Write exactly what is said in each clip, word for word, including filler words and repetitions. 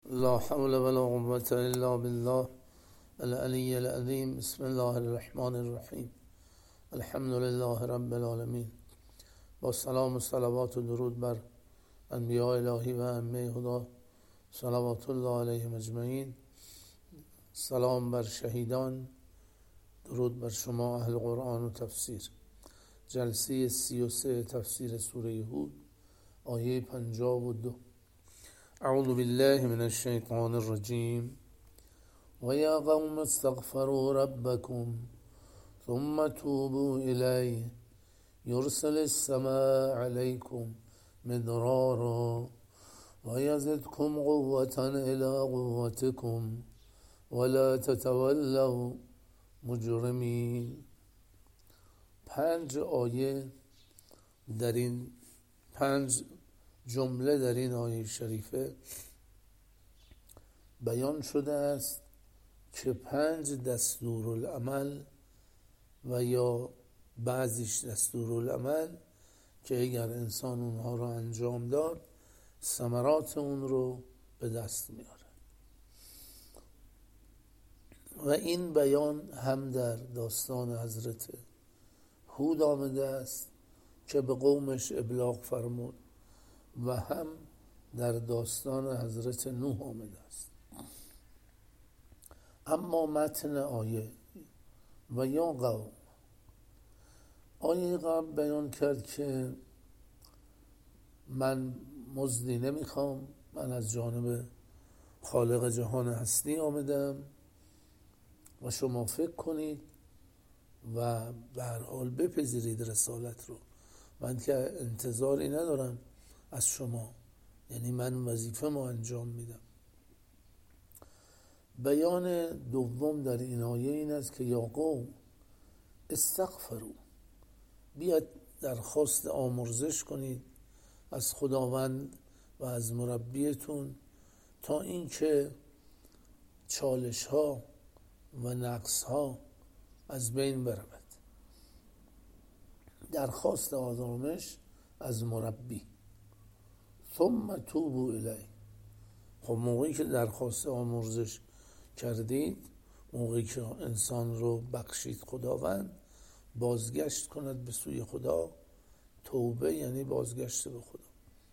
لا حول ولا قوة إلا بالله العلی العظیم. بسم الله الرحمن الرحیم. الحمد لله رب العالمین. با سلام و صلوات و درود بر انبیاء الهی و ائمه هدا صلوات الله علیهم اجمعین. سلام بر شهیدان، درود بر شما اهل قرآن و تفسیر. جلسه سی و سه تفسیر سوره هود، آیه پنجاه و دو. اعوذ بالله من الشیطان الرجیم. و یا قوم استغفروا ربکم ثم توبوا الیه یرسل السماء علیکم مدرارا و یزدکم قوة الی قوتکم ولا تتولوا مجرمین. پنج آیه در این پنج جمله در این آیه شریفه بیان شده است که پنج دستورالعمل و یا بعضیش دستورالعمل که اگر انسان اونها رو انجام داد ثمرات اون رو به دست میاره. و این بیان هم در داستان حضرت هود آمده است که به قومش ابلاغ فرمود و هم در داستان حضرت نوح آمده است. اما متن آیه و یا قوم، آیه قبل بیان کرد که من مزدی نمیخوام، من از جانب خالق جهان هستی آمدم و شما فکر کنید و به هر حال بپذیرید رسالت رو. من که انتظاری ندارم از شما، یعنی من وظیفه ما انجام میدم. بیان دوم در این آیه این است که یا قوم استغفروا، بیاد درخواست آمرزش کنید از خداوند و از مربیتون تا اینکه چالش ها و نقص ها از بین برود. درخواست آرامش از مربی. ثم توبوا الیه. خب موقعی که درخواست آمرزش کردید، موقعی که انسان رو بخشید خداوند، بازگشت کند به سوی خدا. توبه یعنی بازگشت به خدا.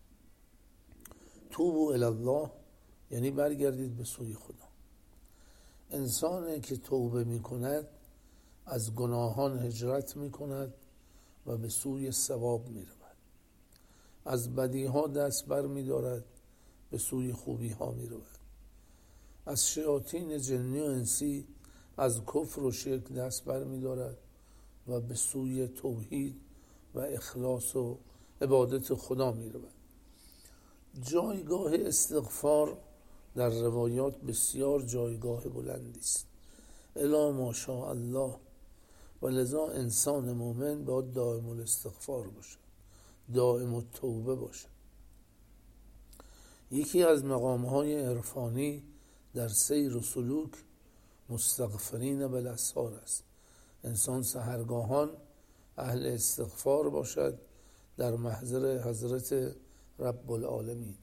توبوا الی الله یعنی برگردید به سوی خدا. انسانی که توبه می کند از گناهان هجرت می کند و به سوی ثواب می رود. از بدی ها دست بر می دارد، به سوی خوبی ها می رود. از شیاطین جنی و انسی، از کفر و شرک دست بر می دارد و به سوی توحید و اخلاص و عبادت خدا می رود. جایگاه استغفار در روایات بسیار جایگاه بلندی است، الا ماشاء الله، و لذا انسان مومن باید دائم الاستغفار باشه، دائم التوبه باشه. یکی از مقامهای عرفانی در سیر و سلوک مستغفرین بالاسحار است. انسان سحرگاهان اهل استغفار باشد در محضر حضرت رب العالمین،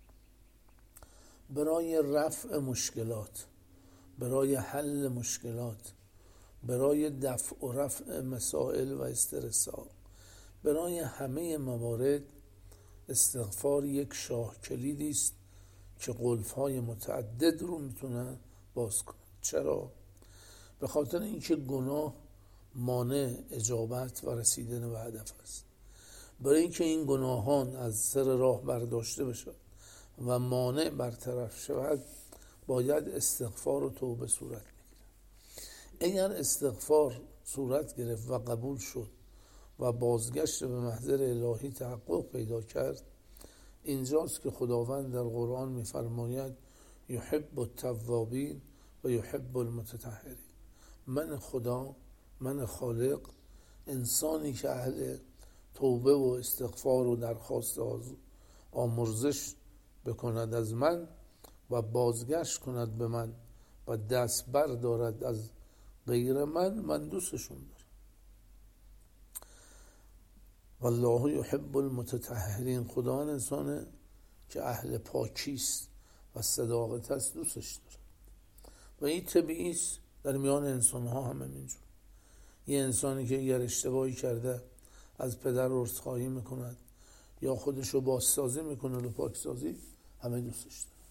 برای رفع مشکلات، برای حل مشکلات، برای دفع و رفع مسائل و استرس‌ها، برای همه موارد. استغفار یک شاه کلیدی است که قلف‌های متعدد رو میتونه باز کنه. چرا؟ به خاطر اینکه گناه مانع اجابت و رسیدن به هدف است. برای اینکه این گناهان از سر راه برداشته بشود و مانع برطرف شود، باید استغفار و توبه صورت بگیرد. اگر استغفار صورت گرفت و قبول شد و بازگشت به محضر الهی تحقق پیدا کرد، اینجاست که خداوند در قرآن می‌فرماید یحب التوابین و یحب المتطهرین. من خدا، من خالق، انسانی که اهل توبه و استغفار و درخواست آمرزش بکند از من و بازگشت کند به من و دست بردارد از غیر من، من دوستشون دارم. والله یحب المتطهرین. خدا انسانه که اهل پاکی است و و صداقت است دوستش داره و این طبیعی است در میان انسان ها هم اینجور. یه انسانی که اگر اشتباهی کرده از پدر عذرخواهی میکند یا خودش رو بازسازی میکنه و پاکسازی، همه دوستش داره.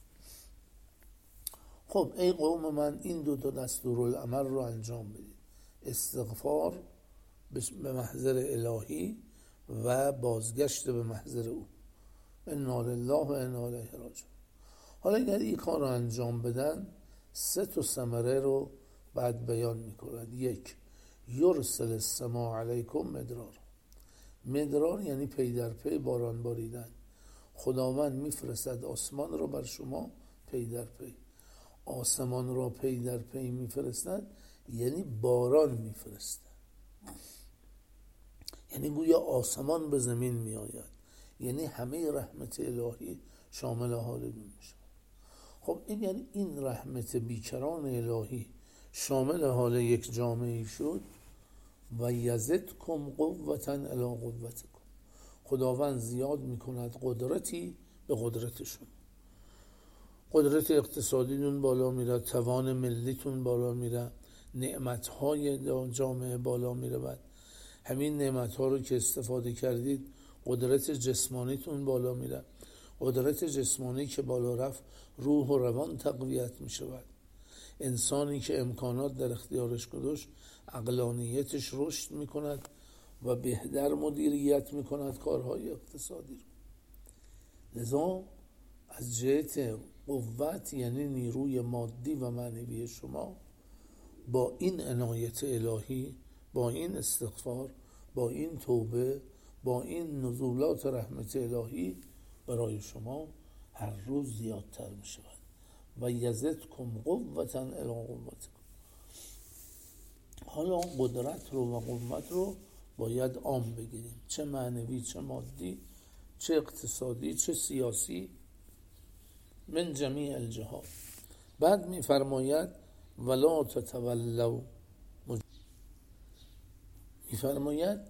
خب ای قوم من، این دو تا دستورالعمل رو انجام بدید: استغفار به محضر الهی و بازگشت به محضر او. انا لله و انا الیه راجعون. حالا اگر این کار رو انجام بدن، سه تا ثمره رو بعد بیان میکنند. یک، یرسل السماء علیکم مدرار. مدرار یعنی پی در پی باران باریدن. خداوند میفرستد آسمان رو بر شما پی در پی. آسمان را پی در پی میفرستد یعنی باران میفرستد، یعنی گویا آسمان به زمین میآید، یعنی همه رحمت الهی شامل حال دون میشه. خب این یعنی این رحمت بیکران الهی شامل حال یک جامعه شد. و یزدکم قوة الی قوتکم. خداوند زیاد میکند قدرتی به قدرتشون. قدرت اقتصادیتون بالا میره، توان ملیتون بالا میره، نعمتهای جامعه بالا میره. بعد همین نعمتها رو که استفاده کردید قدرت جسمانیتون بالا میره. قدرت جسمانی که بالا رفت، روح و روان تقویت میشه. بعد انسانی که امکانات در اختیارش گذاشت، عقلانیتش رشد میکند و بهتر مدیریت میکند کارهای اقتصادی رو. لذا از جهت قوت یعنی نیروی مادی و معنوی شما، با این عنایت الهی، با این استغفار، با این توبه، با این نزولات رحمت الهی برای شما هر روز زیادتر می شود. و یزدکم قوة الی قوتکم. حالا قدرت رو و قوت رو باید عام بگیریم، چه معنوی، چه مادی، چه اقتصادی، چه سیاسی، من جمیع الجهات. بعد می فرماید ولا تتولوا، می فرماید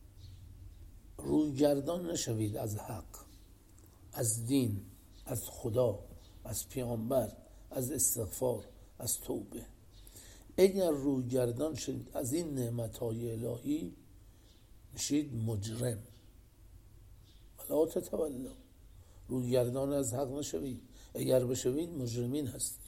رویگردان نشوید از حق، از دین، از خدا، از پیامبر، از استغفار، از توبه. اگر رویگردان شدید از این نعمتهای الهی، میشید مجرم. ولا تتولوا، رویگردان از حق نشوید. اگر بشوید مجرمین هستید.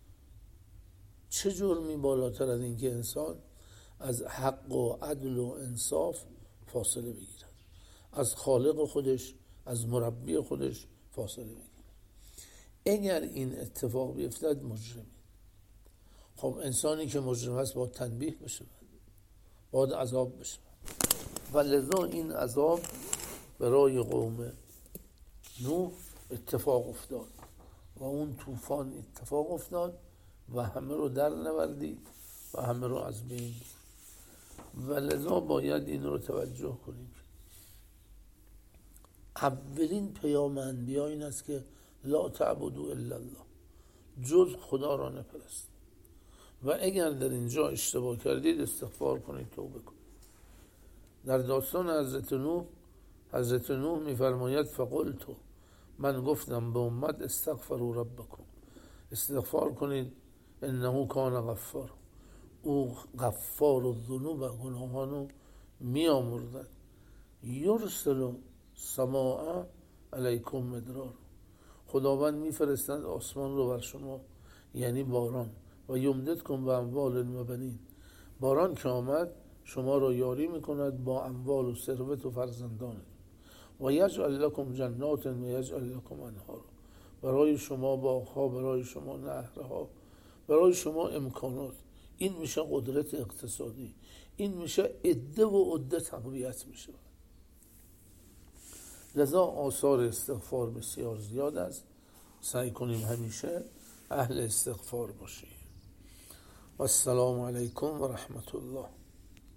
چه جرمی بالاتر از این که انسان از حق و عدل و انصاف فاصله بگیرد، از خالق خودش، از مربی خودش فاصله بگیرد. اگر این اتفاق بیفتد مجرمین. خب انسانی که مجرم است باید تنبیه بشه، باید عذاب بشه. و لذا این عذاب برای قوم نوح اتفاق افتاد و اون طوفان اتفاق افتاد و همه رو در نوردید و همه رو از بین برد. و لذا باید این رو توجه کنیم. اولین پیام انبیا این است که لا تعبدوا الا الله، جز خدا را نپرستید. و اگر در اینجا اشتباه کردید استغفار کنید، توبه کنید. در داستان حضرت نوح، حضرت نوح میفرماید فقلت، من گفتم به امت استغفروا ربکم، استغفار کنید، انه کان غفار، او غفار الذنوب، گناهانو میامرزد. یرسل السماء علیکم مدرار، خداوند میفرستند آسمان رو بر شما، یعنی باران. و یمددکم به اموال و بنین، باران که آمد شما را یاری میکند با اموال و ثروت و فرزندان. و یجعل لکم جنات و یجعل لکم انهار، برای شما باغها، برای شما نهرها، برای شما امکانات. این میشه قدرت اقتصادی، این میشه عده و عده تقویت میشه. لذا آثار استغفار بسیار زیاد است. سعی کنیم همیشه اهل استغفار باشیم. و السلام علیکم و رحمت الله.